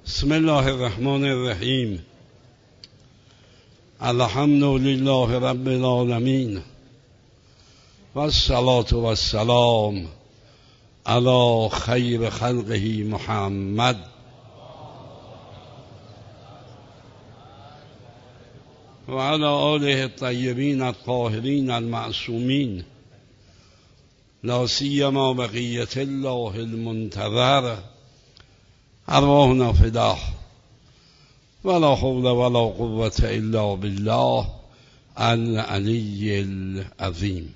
بسم الله الرحمن الرحیم. الحمد لله رب العالمین و الصلاة و السلام علی خیر خلقه محمد و علی آله الطیبین الطاهرین المعصومین، لا سیما بقیة الله المنتظر، ارواحنا فداه، ولا حول ولا قوة الا بالله العلی العظیم.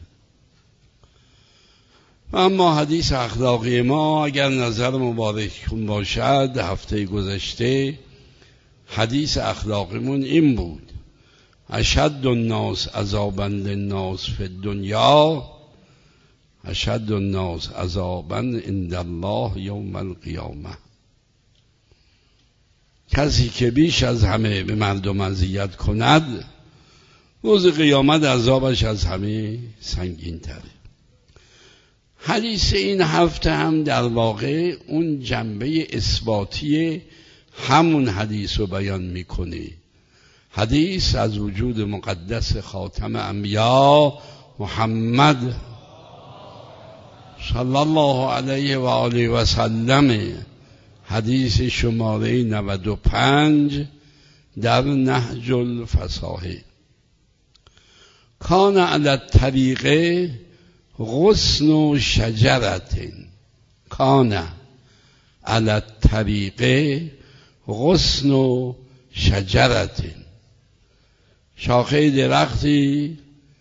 و اما حدیث اخلاقی ما، اگر نظر مبارک کن باشد، هفته گذشته حدیث اخلاقیمون این بود: اشد الناس عذابا للناس فی الدنیا اشد الناس عذابا عند الله یوم القیامه. کسی که بیش از همه به مردم اذیت کند، روز قیامت عذابش از همه سنگین تره. حدیث این هفته هم در واقع اون جنبه اثباتی همون حدیث رو بیان میکنه. حدیث از وجود مقدس خاتم انبیا محمد صلی الله علیه و آله و سلم، حدیث شماره 95 در نهج الفصاحه. کان علی الطریق غصن شجرت، کان علی الطریق غصن شجرت، شاخه درختی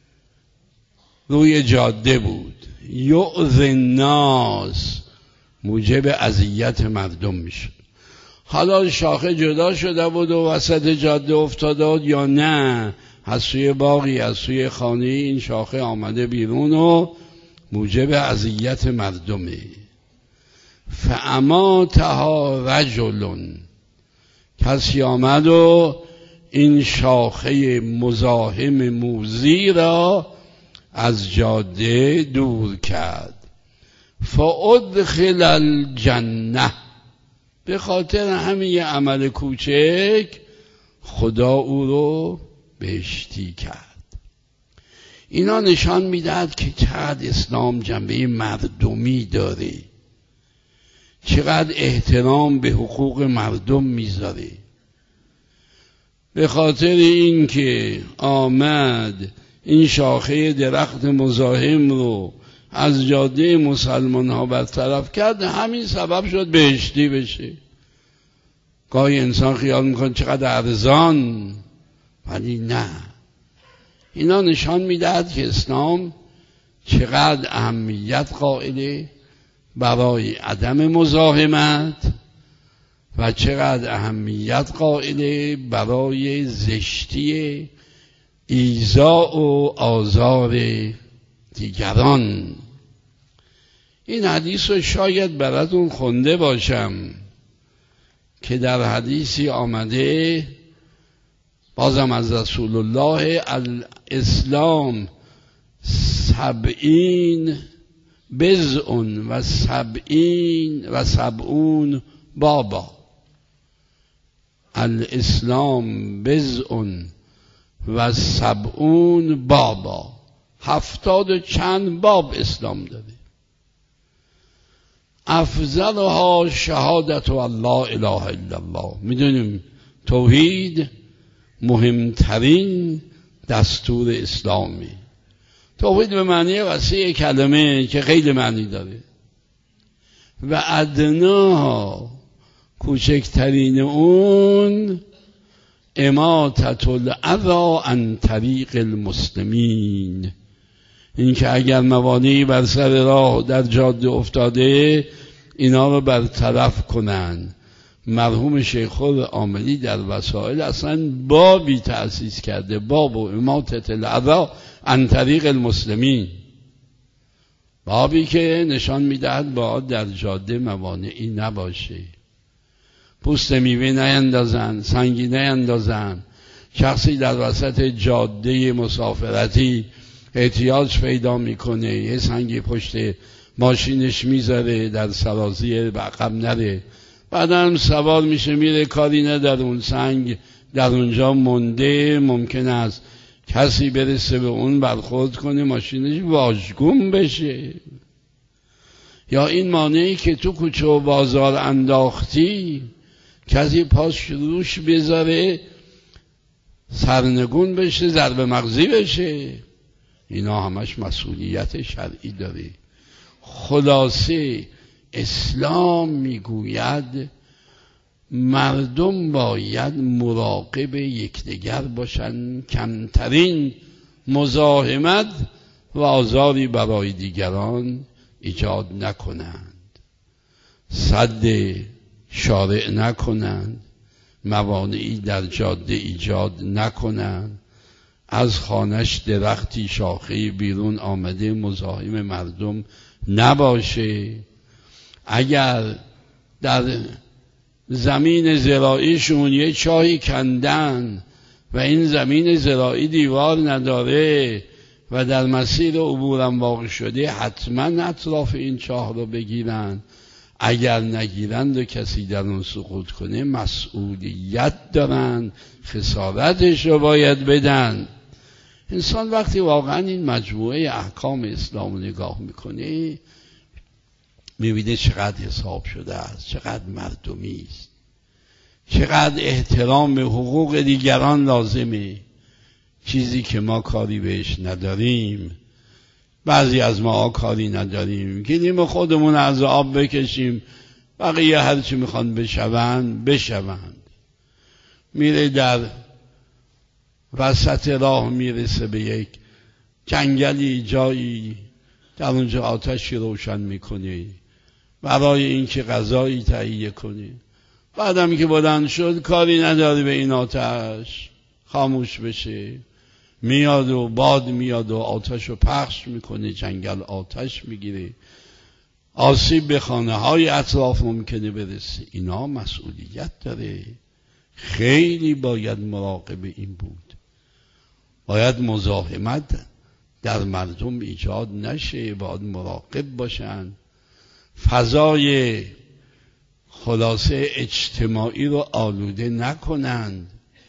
روی جاده بود. یؤذی الناس، موجب اذیت مردم میشه. حالا شاخه جدا شده بود و وسط جاده افتاده یا نه، از سوی باغی، از سوی خانه این شاخه آمده بیرون و موجب اذیت مردمه. فاماتها رجل، کسی آمد و این شاخه مزاحم موذی را از جاده دور کرد. فادخل الجنه، به خاطر همین عمل کوچک خدا او رو بهشتی کرد. اینا نشان میدهد که چقدر اسلام جنبه مردمی داره، چقدر احترام به حقوق مردم میذاره. به خاطر این که آمد این شاخه درخت مزاحم رو از جاده مسلمان ها برطرف کرد، همین سبب شد بهشتی بشه. گاهی انسان خیال میکنه چقدر ارزان، ولی نه. اینا نشان میدهد که اسلام چقدر اهمیت قائله برای عدم مزاحمت و چقدر اهمیت قائله برای زشتی ایذا و آزار دیگران. این حدیث رو شاید براتون خونده باشم که در حدیثی آمده، بازم از رسول الله: الاسلام 70 بضع و 70 بابا. الاسلام بضع و 70 بابا، 70 و چند باب اسلام داره. افضلها شهادت ان لا اله الا الله. میدونیم توحید مهمترین دستور اسلامی. توحید به معنی وسیع کلمه که خیلی معنی داره. و ادناها، کوچکترین اون، اماطة الاذی عن طریق المسلمین، این که اگر موانعی بر سر راه در جاده افتاده اینا رو برطرف کنن. مرحوم شیخ العاملی در وسائل اصلا بابی تأسیس کرده، باب و اماطة الاذی عن طریق المسلمین، بابی که نشان میدهد باید در جاده موانعی نباشه. پوست میوه نیندازن، سنگی نیندازن. شخصی در وسط جاده مسافرتی احتیاج پیدا میکنه، یه سنگی پشت ماشینش میذاره در سرازیر به عقب نره، بعدم سوار میشه میره، کاری نداره، اون سنگ در اونجا مونده، ممکن است کسی برسه به اون برخورد کنه ماشینش واژگون بشه. یا این مانعی که تو کوچه و بازار انداختی کسی پاش روش بذاره سرنگون بشه، ضربه مغزی بشه. اینا همش مسئولیت شرعی داره. خلاصه اسلام میگوید مردم باید مراقب یکدیگر باشند، کمترین مزاحمت و آزاری برای دیگران ایجاد نکنند، سد شارع نکنند، موانعی در جاده ایجاد نکنند، از خانش درختی شاخه بیرون آمده مزاحم مردم نباشه. اگر در زمین زراعیشون یه چاهی کندن و این زمین زراعی دیوار نداره و در مسیر عبورم واقع شده، حتما اطراف این چاه رو بگیرن. اگر نگیرند و کسی در اون سقوط کنه مسئولیت دارن، خسارتش رو باید بدن. انسان وقتی واقعا این مجموعه احکام اسلام نگاه میکنه میبینه چقدر حساب شده است، چقدر مردمی است، چقدر احترام به حقوق دیگران لازمه، چیزی که ما کاری بهش نداریم. بعضی از ما کاری نداریم، گیریم خودمون از آب بکشیم، بقیه هرچی میخوان بشوند. میره در وسط راه میرسه به یک جنگلی، جایی در اونجا آتشی روشن میکنه برای اینکه غذایی تهیه کنه. بعدم که بلند شد کاری نداره به این آتش خاموش بشه، میاد و باد میاد و آتش رو پخش میکنه، جنگل آتش میگیره، آسیب به خانه های اطراف ممکنه برسه. اینا مسئولیت داره. خیلی باید مراقب این بود. باید مزاحمت در مردم ایجاد نشه، باید مراقب باشن، فضای خلاصه اجتماعی رو آلوده نکنند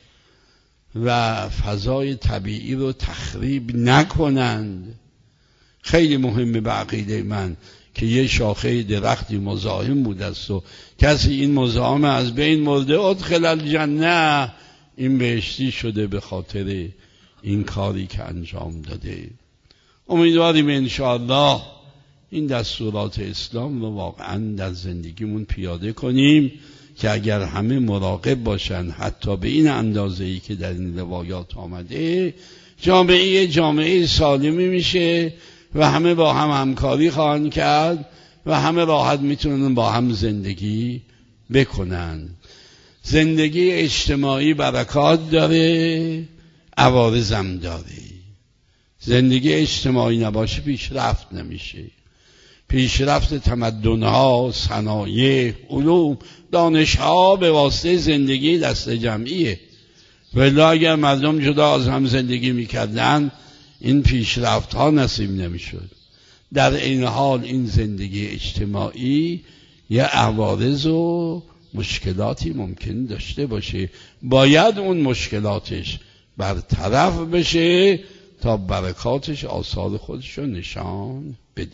و فضای طبیعی رو تخریب نکنند. خیلی مهمه به عقیده من که یه شاخه درختی مزاحم بود است و کسی این مزاحم از بین مرده، ادخل الجنه، این بهشتی شده به خاطر این کاری که انجام داده. امیدواریم انشاءالله این دستورات اسلام رو واقعا در زندگیمون پیاده کنیم که اگر همه مراقب باشن، حتی به این اندازه‌ای که در این روایات آمده، جامعه سالمی میشه و همه با هم همکاری خواهند کرد و همه راحت میتونن با هم زندگی بکنن. زندگی اجتماعی برکات داره، عوارضم داره. زندگی اجتماعی نباشه پیشرفت نمیشه. پیشرفت تمدن‌ها، صنایع، علوم، دانش‌ها به واسطه زندگی دست جمعیه. ولی اگر مردم جدا از هم زندگی میکردن این پیشرفت‌ها نصیب نمیشد. در این حال این زندگی اجتماعی یه عوارض و مشکلاتی ممکن داشته باشه، باید اون مشکلاتش برطرف بشه تا برکاتش آثار خودش رو نشان بده.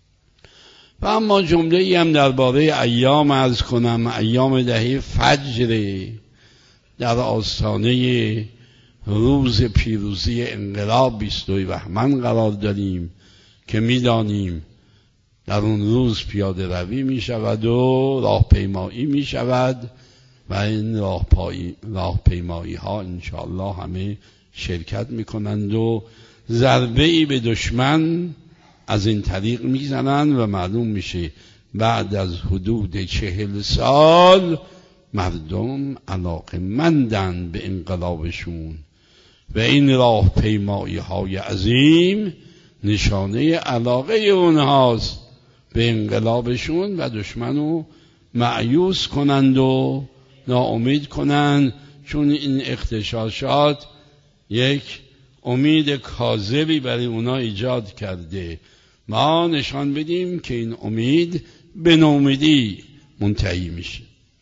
و اما جمله ای هم درباره ایام عرض کنم. ایام دهه فجر در آستانه روز پیروزی انقلاب 22 بهمن قرار داریم که میدانیم در اون روز پیاده روی می شود و راهپیمایی می شود و این راهپیمایی ها انشاءالله همه شرکت می کنند و ضربه ای به دشمن از این طریق می زنند و معلوم میشه بعد از حدود 40 سال مردم علاقه‌مندند به انقلابشون و این راهپیمایی های عظیم نشانه علاقه اونهاست به انقلابشون و دشمنو مأیوس کنند و ناامید کنند، چون این اغتشاشات یک امید کاذبی برای اونا ایجاد کرده. ما نشان بدیم که این امید به ناامیدی منتهی میشه.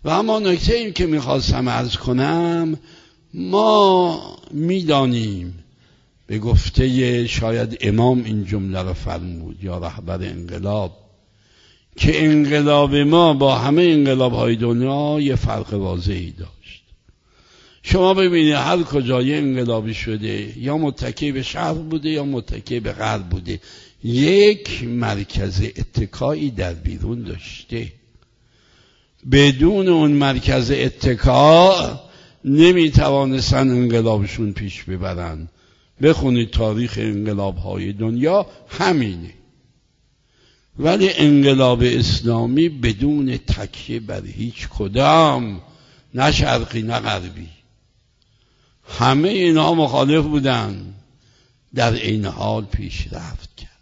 و اما نکته این که میخواستم عرض کنم، ما میدانیم به گفته شاید امام این جمله را فرمود یا رهبر انقلاب، که انقلاب ما با همه انقلاب‌های دنیا یه فرق واضحی داشت. شما ببینید هر کجا یه انقلابی شده یا متکی به شرق بوده یا متکی به غرب بوده، یک مرکز اتکایی در بیرون داشته. بدون اون مرکز اتکا نمیتوانستن انقلابشون پیش ببرن. بخونید تاریخ انقلاب‌های دنیا همینه. ولی انقلاب اسلامی بدون تکیه بر هیچ کدام، نه شرقی نه غربی، همه اینها مخالف بودن، در این حال پیشرفت کرد.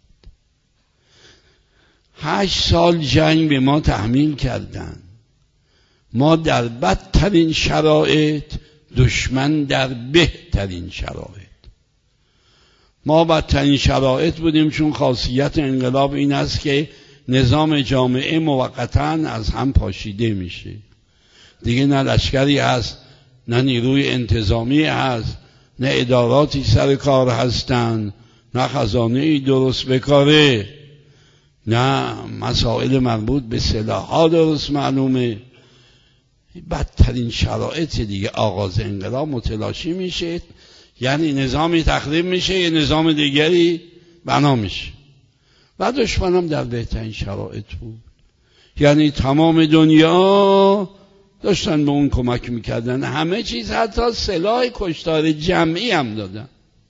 8 سال جنگ به ما تحمیل کردن، ما در بدترین شرایط، دشمن در بهترین شرایط. ما بدترین شرایط بودیم چون خاصیت انقلاب این است که نظام جامعه موقتاً از هم پاشیده میشه. دیگه نه لشکری هست، نه نیروی انتظامی هست، نه اداراتی سر کار هستن، نه خزانه‌ای درست بکاره، نه مسائل مربوط به سلاح‌ها درست معلومه. بدترین شرایط دیگه آغاز انقلاب متلاشی میشه، یعنی نظامی تخریب میشه، یه نظام دیگری بنا میشه. و دشمنم در بهترین شرایط بود، یعنی تمام دنیا داشتن به اون کمک میکردن، همه چیز، حتی سلاح کشتار جمعی هم دادن.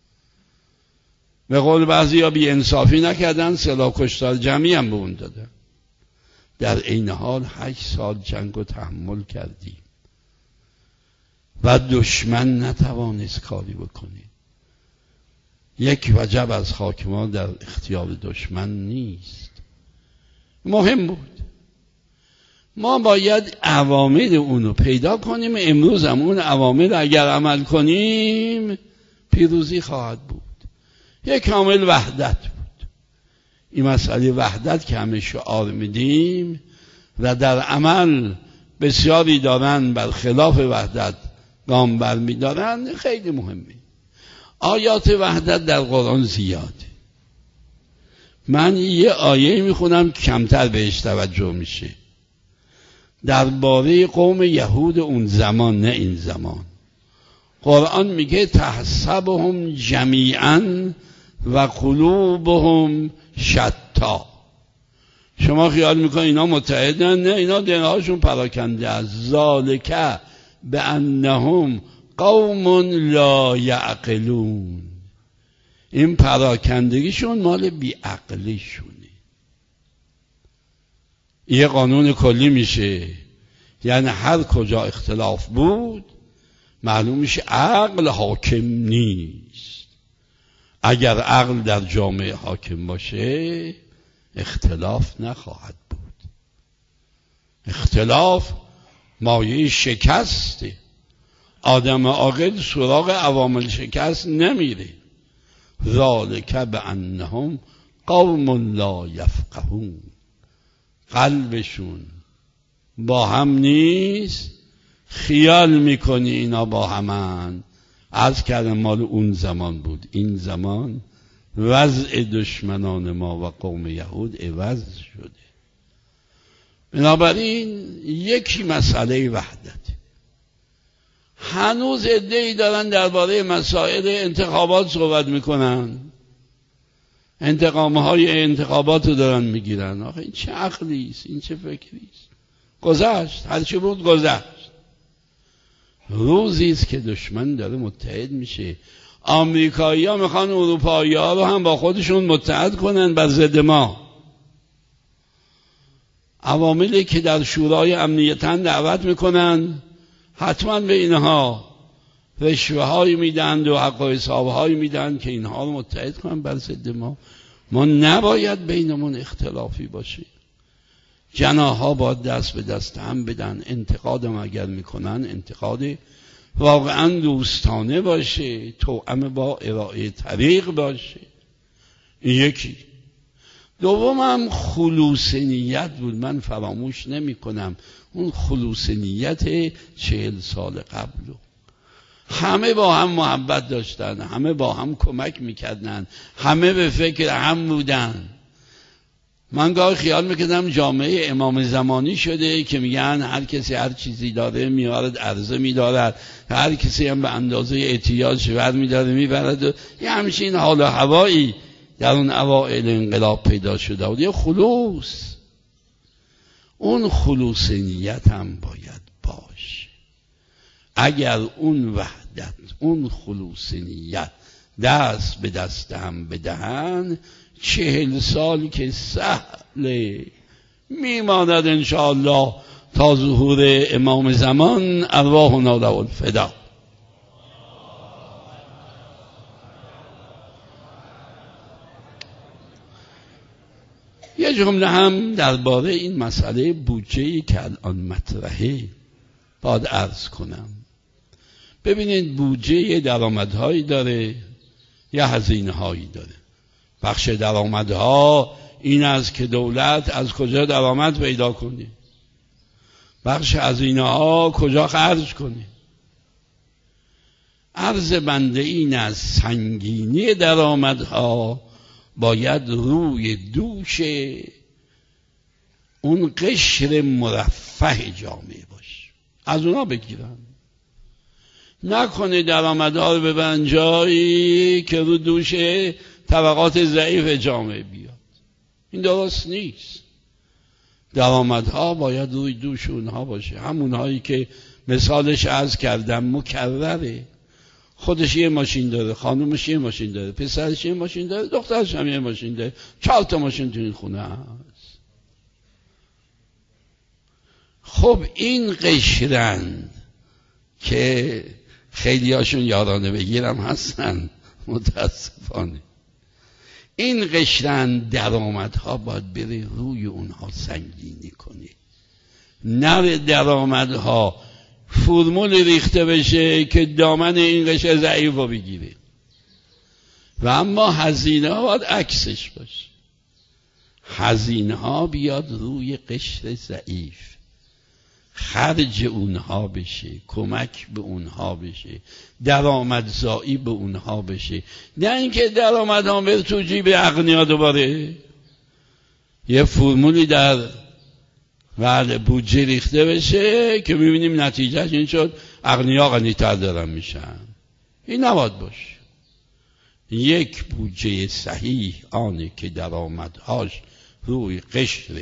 به قول بعضی ها بی انصافی نکردن، سلاح کشتار جمعی هم به اون دادن. در این حال 8 سال جنگ رو تحمل کردیم و دشمن نتوانست کاری بکنه. یک وجب از خاک ما در اختیار دشمن نیست. مهم بود. ما باید عوامل اونو پیدا کنیم. امروز هم اون عوامل اگر عمل کنیم پیروزی خواهد بود. یک عامل وحدت بود. این مسئله وحدت که همه شعار میدیم و در عمل بسیاری دارن بر خلاف وحدت گام بر میدارن، خیلی مهمه. آیات وحدت در قرآن زیاده. من یه آیه میخونم کمتر بهش توجه میشه، درباره قوم یهود اون زمان، نه این زمان. قرآن میگه تحسبهم جمیعا و قلوبهم شتا. شما خیال میکنید اینا متحدن؟ نه، اینا دلهاشون پراکنده است. ذالک بانهم قوم لا یعقلون. این پراکندگیشون مال بیعقلیشونه. یه قانون کلی میشه، یعنی هر کجا اختلاف بود معلوم میشه عقل حاکم نیست. اگر عقل در جامعه حاکم باشه اختلاف نخواهد بود. اختلاف مایه شکسته. آدم عاقل سراغ عوامل شکست نمیره. ذالک بانهم قوم لا یفقهون. قلبشون با هم نیست، خیال میکنی اینا با همن. عرض کردم مال اون زمان بود. این زمان وضع دشمنان ما و قوم یهود عوض شده. بنابراین یکی مسئله وحدت. هنوز عده‌ای دارن درباره مسائل انتخابات صحبت میکنن، انتقامهای انتخابات رو دارن میگیرن. آخه این چه عقلی است، این چه فکری است؟ گذشت، هرچی بود گذشت. روزی است که دشمن داره متحد میشه. آمریکایی‌ها میخوان اروپایی‌ها رو هم با خودشون متحد کنن بر ضد ما. عواملی که در شورای امنیتاً دعوت میکنن حتما به اینها رشوه های میدن و حق و حساب های میدن که اینها رو متحد کنن بر ضد ما. ما نباید بینمون اختلافی باشه. جناح‌ها باید دست به دست هم بدن. انتقادم اگر میکنن انتقاد واقعا دوستانه باشه، توأم با ارائه طریق باشه. این یکی. دومم خلوص نیت بود. من فراموش نمی کنم اون خلوص نیت 40 سال قبل. همه با هم محبت داشتن، همه با هم کمک میکردن، همه به فکر هم بودن. من گاهی خیال میکردم جامعه امام زمانی شده که میگن هر کسی هر چیزی داره میارد عرضه میدارد، هر کسی هم به اندازه احتیاج بر میداره میبرد. یه همچین حال و هوایی در اون اوائل انقلاب پیدا شده بود. یه خلوص، اون خلوص نیت هم باید باشه. اگر اون وحدت، اون خلوص نیت دست به دست هم بدهن، 40 سال که سهله میماند انشاءالله تا ظهور امام زمان. ارواحنا له الفدا. یه جمله هم درباره این مسئله بودجه‌ای که الان مطرحه باید عرض کنم. ببینید بودجه یه درآمدهایی داره، یه هزینه‌هایی داره. بخش درآمدها این است که دولت از کجا درآمد پیدا کنه، بخش هزینه‌ها کجا خرج کنه. عرض بنده این است سنگینی درآمدها باید روی دوش اون قشر مرفه جامعه باشه، از اونا بگیرن. نکنه درآمدها رو ببرن جایی که رو دوش طبقات ضعیف جامعه بیاد. این درست نیست. درآمدها باید روی دوش اونها باشه، همونهایی که مثالش عرض کردم مکرره. خودش یه ماشین داره، خانومش یه ماشین داره، پسرش یه ماشین داره، دخترش هم یه ماشین داره، 4 تا ماشین تو این خونه هست. خب این قشرند که خیلی هاشون یارانه بگیرم هستن متاسفانه. این قشرند درآمدها باید بره روی اونها سنگینی کنه، نه درآمدها فرمول ریخته بشه که دامن این قشر ضعیف رو بگیره. و اما هزینه ها باید عکسش باشه. هزینه ها بیاد روی قشر ضعیف، خرج اونها بشه، کمک به اونها بشه، درآمدزایی به اونها بشه. نه اینکه درآمدها بره تو جیب اغنیا دوباره. یه فرمولی در بودجه ریخته بشه که میبینیم نتیجهش این شد اغنیا غنی‌تر دارن میشن. این نباید باشه. یک بودجه صحیح آنه که درآمدهاش روی قشر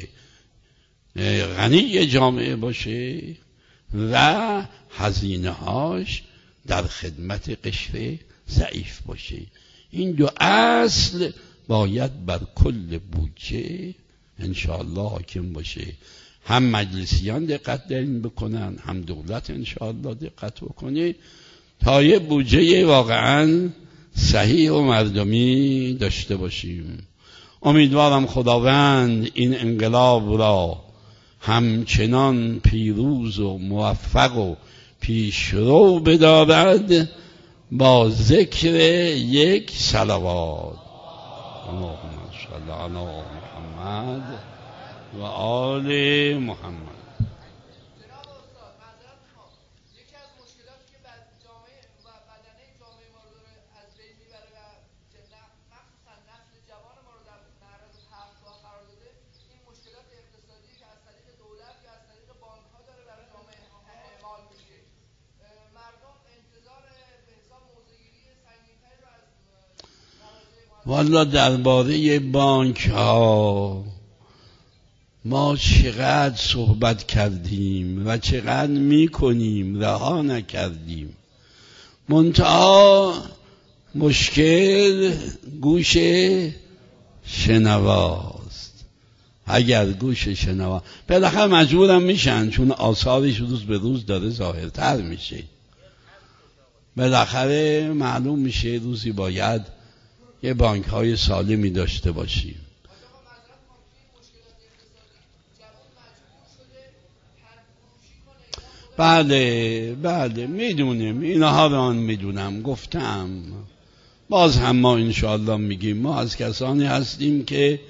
غنی جامعه باشه و هزینه‌هاش در خدمت قشر ضعیف باشه. این دو اصل باید بر کل بودجه انشاءالله حاکم باشه. هم مجلسیان دقت در این بکنن، هم دولت انشاءالله دقت بکنه تا یه بودجه واقعا صحیح و مردمی داشته باشیم. امیدوارم خداوند این انقلاب را همچنان پیروز و موفق و پیشرو بدارد با ذکر یک صلوات. اللهم صل علی محمد و آل محمد. یکی از مشکلاتی که بعد جامعه و بدنه جامعه ما رو داره از بین میبره و مخصوصا نسل جوان ما رو در معرض تحقق قرار داده، این مشکلات اقتصادی که از طریق دولت یا از طریق بانک ها داره برای جامعه اعمال میشه. مردم انتظار به حساب موضع‌گیری سنگین‌تری رو از والا درباره بانک ها ما چقدر صحبت کردیم و چقدر میکنیم، رها نکردیم. منتها مشکل گوش شنواست. اگر گوش شنوا بالاخره مجبورم میشن، چون آثارش روز به روز داره ظاهرتر میشه. بالاخره معلوم میشه روزی باید یه بانک های سالمی داشته باشیم. بله میدونیم، اینها رو من میدونم، گفتم. باز هم ما انشاءالله میگیم ما از کسانی هستیم که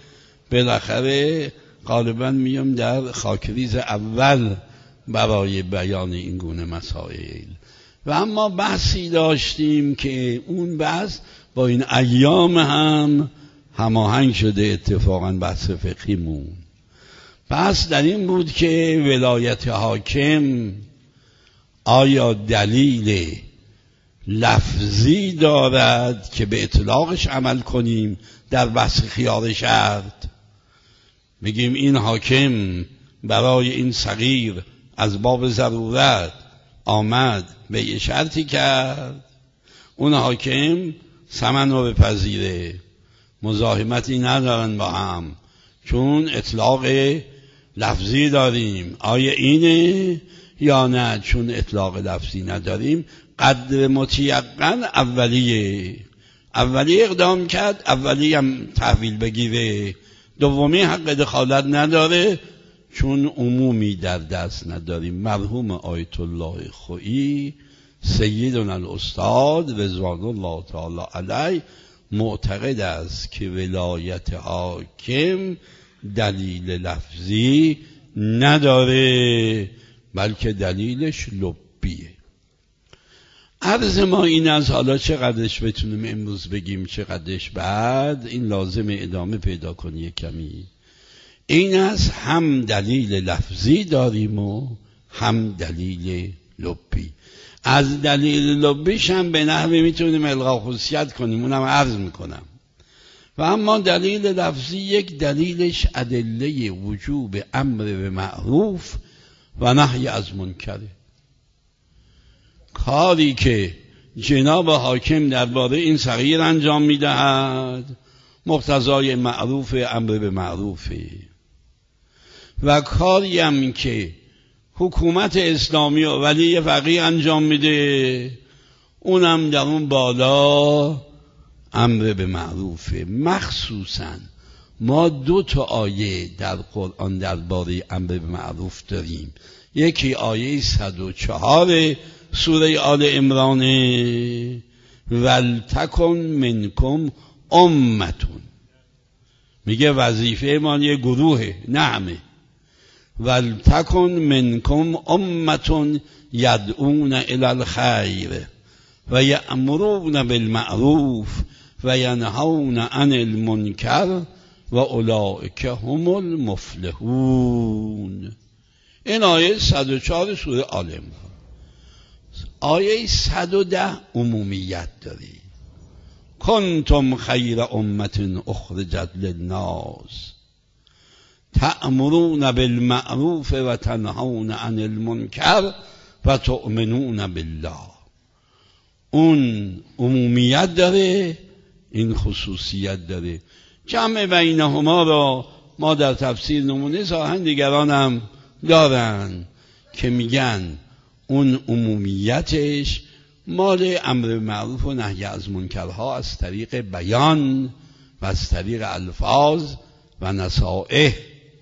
بالاخره غالبا میام در خاکریز اول برای بیان این گونه مسائل. و اما بحثی داشتیم که اون بحث با این ایام هم هماهنگ شده، اتفاقا بحث فقهیمون. بحث در این بود که ولایت حاکم آیا دلیل لفظی دارد که به اطلاقش عمل کنیم در بحث خیار شرط، بگیم این حاکم برای این صغیر از باب ضرورت آمد به یه شرطی کرد، اون حاکم ثمن رو بپذیره، مزاحمتی ندارن با هم چون اطلاق لفظی داریم. آیا اینه یا نه؟ چون اطلاق لفظی نداریم قدر متیقن اولیه اقدام کرد، اولی هم تحویل بگیره، دومی حق دخالت نداره چون عمومی در دست نداریم. مرحوم آیت الله خویی سیدنا الاستاد رضوان الله تعالی علیه معتقد است که ولایت حاکم دلیل لفظی نداره بلکه دلیلش لبیه. عرض ما این از حالا چقدرش بتونیم امروز بگیم چقدرش بعد، این لازم ادامه پیدا کنی کمی. این از هم دلیل لفظی داریم و هم دلیل لبی. از دلیل لبیش هم به نحوی میتونیم الغا خصوصیت کنیم، اونم عرض میکنم. و اما دلیل لفظی یک دلیلش ادله وجوب امر به معروف و نهی از منکره. کاری که جناب حاکم درباره این صغیر انجام میدهد مقتضای معروف امر به معروفه، و کاری هم که حکومت اسلامی و ولی فقیه انجام میده اونم در اون بالا امر به معروفه. مخصوصا ما 2 آیه در قرآن درباره امر به معروف داریم. یکی آیه 104 سوره آل عمران، ولتکن منکم امتون، میگه وظیفه ما یه گروه، نعمه، ولتکن منکم امتون یدعون الی الخیر و یأمرون بالمعروف و ینهون عن المنکر و اولئک هم المفلحون. این آیه 104 سوره آل عمران. آیه 110 عمومیت داری، کنتم خیر امت اخرجت للناس تأمرون بالمعروف و تنهون عن المنکر و تؤمنون بالله. اون عمومیت داره، این خصوصیت داره. جمع بینهما را ما در تفسیر نمونه ساهن دیگران هم دارن که میگن اون عمومیتش مال امر معروف و نهی از منکرها از طریق بیان و از طریق الفاظ و نصائح.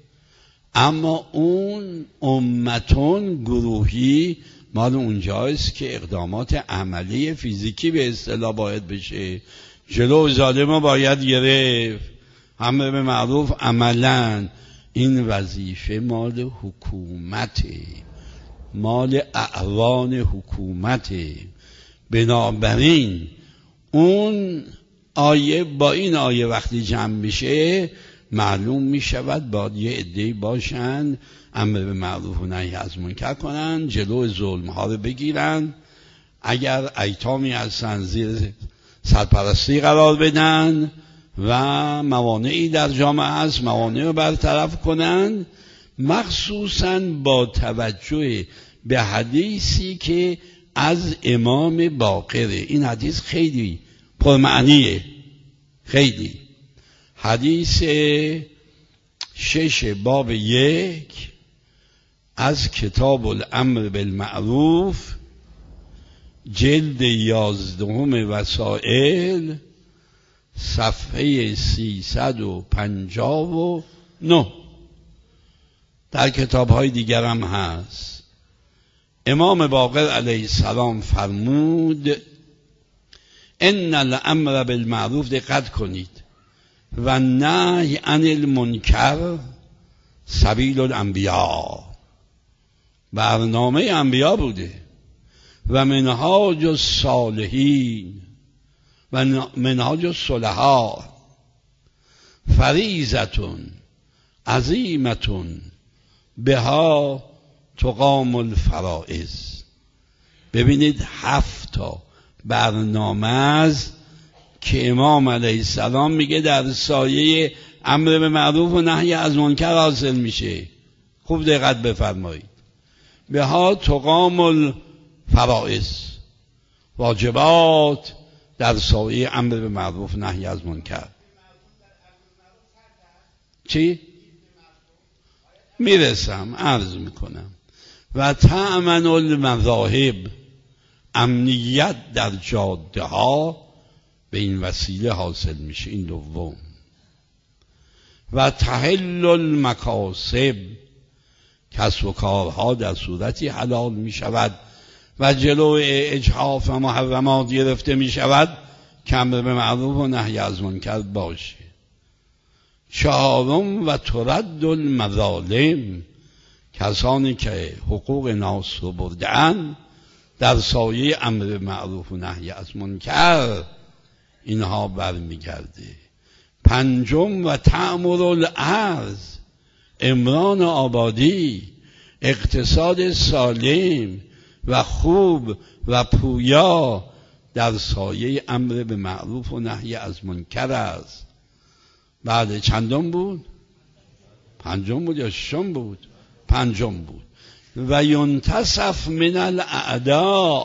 اما اون امتون گروهی مال اونجاست که اقدامات عملی فیزیکی به اصطلاح باید بشه، جلو ظالم باید گرفت، امر به معروف عملا. این وظیفه مال حکومته، مال اعوان حکومته. بنابراین اون آیه با این آیه وقتی جمع میشه معلوم میشود باید یه عده‌ای باشن امر به معروف و نهی از منکر کنن، جلو ظلم ها رو بگیرن، اگر ایتامی هستن زیر سرپرستی قرار بدن و موانعی در جامعه هست موانع رو برطرف کنن. مخصوصا با توجه به حدیثی که از امام باقره، این حدیث خیلی پرمعنیه، خیلی حدیث 6 باب 1 از کتاب الامر بالمعروف جلد 11 وسائل صفحه 359 در کتاب‌های دیگر هم هست. امام باقر علیه السلام فرمود ان الامر بالمعروف، دقت کنید، و نهی عن المنکر سبیل الانبیاء، برنامه انبیا بوده. و منهاج الصالحین و منهاج الصلحاء فریضتون عظیمتون بها تقام الفرائض. ببینید 7 تا برنامه است که امام علیه السلام میگه در سایه امر به معروف و نهی از منکر حاصل میشه. خوب دقت بفرمایید. بها تقام الفرائض، واجبات در سایه امر به معروف و نهی از منکر. چی؟ میرسم عرض میکنم. و تأمن المذاهب، امنیت در جاده ها به این وسیله حاصل میشه. این دوم. و تحل المکاسب، کسب و کارها در صورتی حلال میشود و جلو اجحاف و محرمات گرفته میشود که امر به معروف و نهی از منکر باشه. 4 و ترد المظالم، کسانی که حقوق ناس رو بردن در سایه امر معروف و نهی از منکر اینها برمیگرده. 5 و تعمر الارض، عمران آبادی، اقتصاد سالم و خوب و پویا در سایه امر به معروف و نهی از منکر است. بعد چندم بود؟ 5 بود یا 6 بود؟ 5 بود. و ینتصف من الاعداء،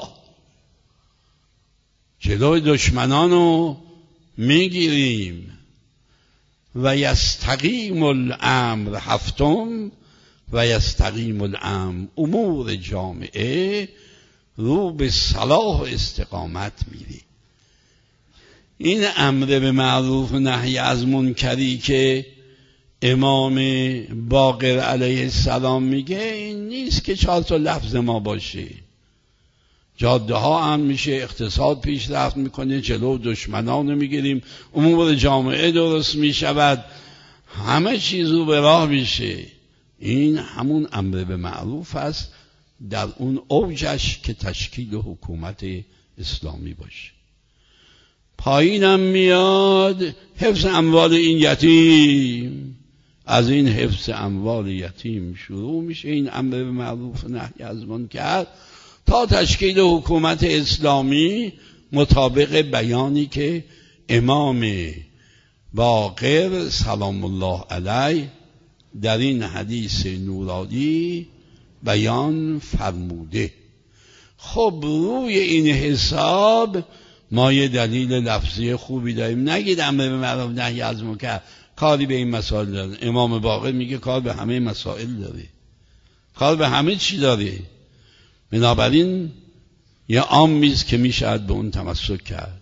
جلوی دشمنانو میگیریم. و یستقیم الامر، 7 و یستقیم الامر، امور جامعه رو به صلاح و استقامت میری. این امر به معروف و نهی از منکری که امام باقر علیه السلام میگه این نیست که 4 تا لفظ ما باشه. جاده ها هم میشه، اقتصاد پیشرفت میکنه، جلو دشمنان میگیریم، امور جامعه درست میشود، همه چیز رو به راه میشه. این همون امر به معروف است در اون اوجش که تشکیل حکومت اسلامی باشه. پایینم میاد حفظ اموال این یتیم. از این حفظ اموال یتیم شروع میشه این امر به معروف و نهی از منکر تا تشکیل حکومت اسلامی مطابق بیانی که امام باقر سلام الله علیه در این حدیث نورانی بیان فرموده. خب روی این حساب ما یه دلیل لفظی خوبی داریم. نگید امر به معروف نهی از منکر کاری به این مسائل داره. امام باقر میگه کار به همه مسائل داره، کار به همه چی داره. بنابراین یه عامیست که میشود به اون تمسک کرد.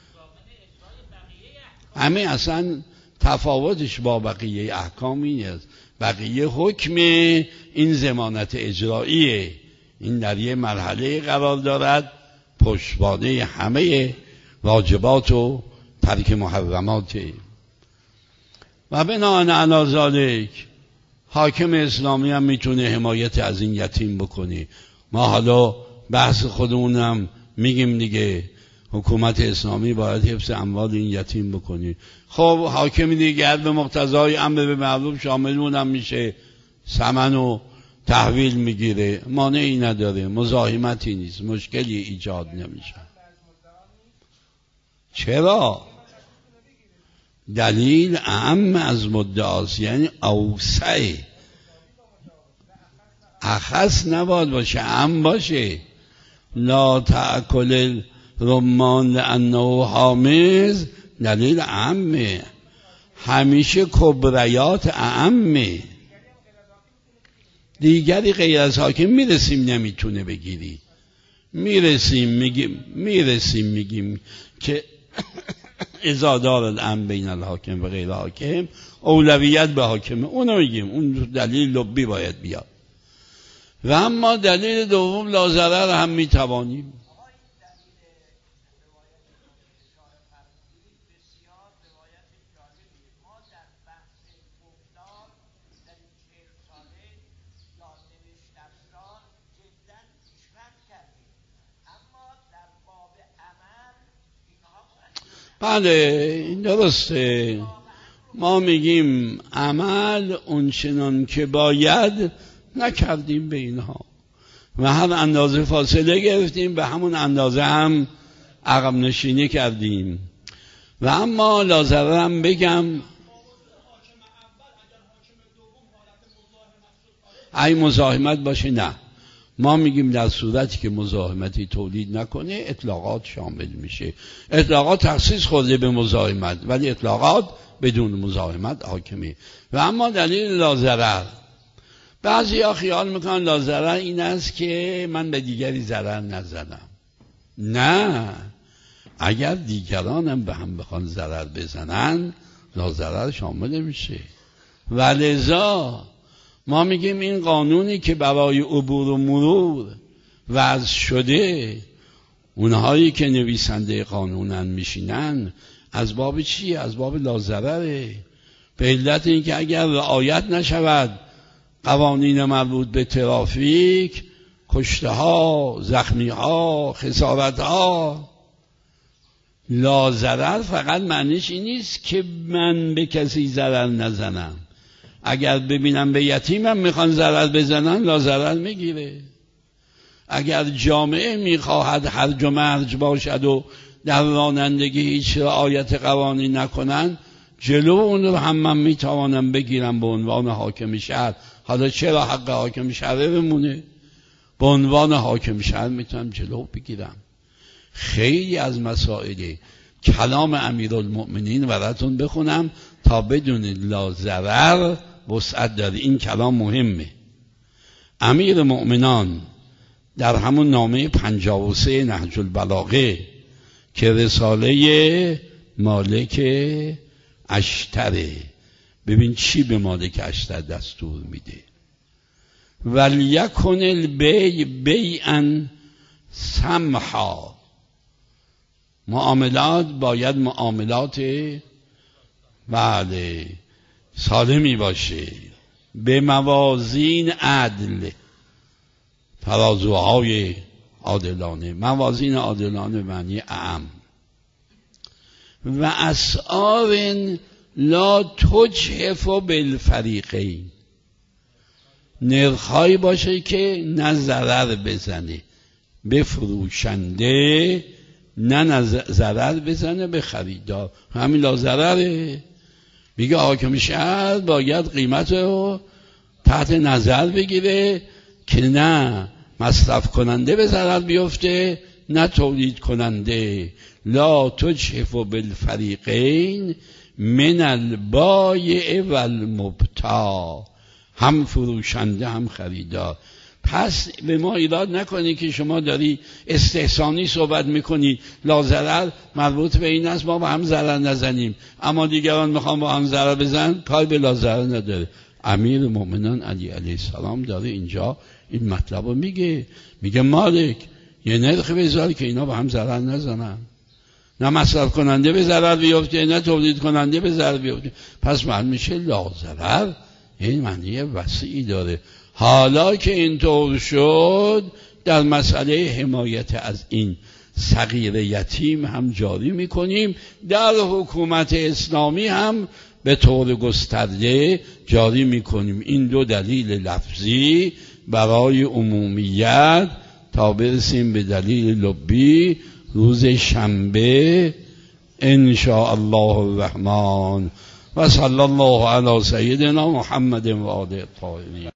همه اصلا تفاوتش با بقیه احکام اینه. بقیه حکم این ضمانت اجراییه، این در یه مرحله قرار دارد، پشتوانه همه واجبات و ترک محرمات. و بناء علی ذالک حاکم اسلامی هم میتونه حمایت از این یتیم بکنه. ما حالا بحث خودمونم میگیم دیگه، حکومت اسلامی باید حفظ اموال این یتیم بکنه. خب حاکم دیگر به مقتضای امر به معروف شامل اونم میشه، ثمن و تحویل میگیره، مانعی نداره، مزاحمتی نیست، مشکلی ایجاد نمیشه. چرا؟ دلیل اعم از مدعاست، یعنی اوسع، اخص نباید باشه، اعم باشه. لا تأکل الرمان لانه حامض، دلیل اعمه، همیشه کبریات اعمه. دیگری غیر از حاکم میرسیم نمیتونه بگیری، میرسیم میگیم که اذا دار الامر بین الحاکم و غیر حاکم، اولویت به حاکمه، اونو میگیم، اون دلیل لبی باید بیاد. و اما دلیل دوم لا ضرر هم میتوانیم. بله این درسته. ما میگیم عمل اونچنان که باید نکردیم به اینها و هر اندازه فاصله گرفتیم به همون اندازه هم عقب نشینی کردیم. و اما لازم بگم ای مزاحمت باشه، نه، ما میگیم در صورتی که مزاحمتی تولید نکنه اطلاقات شامل میشه. اطلاقات تخصیص خورده به مزاحمت ولی اطلاقات بدون مزاحمت حاکمه. و اما دلیل لاضرر، بعضی ها خیال میکنن لاضرر این است که من به دیگری ضرر نزنم. نه، اگر دیگرانم به هم بخوان ضرر بزنن لاضرر شامل میشه. و لذا ما میگیم این قانونی که برای عبور و مرور وضع شده، اونهایی که نویسنده قانونن میشینن از باب چیه؟ از باب لاضرره. به علت اینکه اگر رعایت نشود قوانین مربوط به ترافیک، کشته ها، زخمی ها، خسارت ها. لاضرر فقط معنیش این نیست که من به کسی ضرر نزنم. اگر ببینم به یتیمم میخوان ضرر بزنن لاضرر میگیره. اگر جامعه میخواهد هرج و مرج باشد و در رانندگی هیچ رعایت قوانین نکنن، جلو اون رو هم من میتوانم بگیرم به عنوان حاکم شهر. حالا چرا حق حاکم شهر بمونه؟ به عنوان حاکم شهر میتونم جلو بگیرم. خیلی از مسائل کلام امیرالمؤمنین براتون بخونم تا بدونید لاضرر وسعت داره. این کلام مهمه. امیر مؤمنان در همون نامه 53 نهج البلاغه که رساله مالک اشتره، ببین چی به مالک اشتر دستور میده: ولیکن البیع بیعا سمحا. معاملات باید معاملات بله سالمی باشه، به موازین عدل، ترازوهای عادلانه. موازین عادلانه معنی اعم. و اسعار لا تجحف بالفریقین، نرخایی باشه که نه ضرر بزنه به فروشنده نه ضرر بزنه به خریدار. همین لاضرره. میگه حاکم شهر باید قیمت رو تحت نظر بگیره که نه مصرف کننده به ضرر بیفته نه تولید کننده. لا تجحف بالفریقین من البایع و المبتاع، هم فروشنده هم خریدار. پس به ما ایراد نکنی که شما داری استحسانی صحبت میکنی. لاضرر مربوط به این است ما با هم ضرر نزنیم، اما دیگران میخوان با هم ضرر بزن، کار به لاضرر نداره. امیر مومنان علی علیه السلام داره اینجا این مطلب رو میگه مالک یه نرخ بذار که اینا با هم ضرر نزنن، نه مصرف کننده به ضرر بیفته نه تولید کننده به ضرر بیفته. پس معنی میشه لاضرر این معنی وسیعی داره. حالا که اینطور شد در مسئله حمایت از این صغیر یتیم هم جاری میکنیم، در حکومت اسلامی هم به طور گسترده جاری میکنیم. این دو دلیل لفظی برای عمومیت تا برسیم به دلیل لبی روز شنبه ان شاء الله الرحمن. و صلی الله علی سیدنا محمد و آله الطاهرین.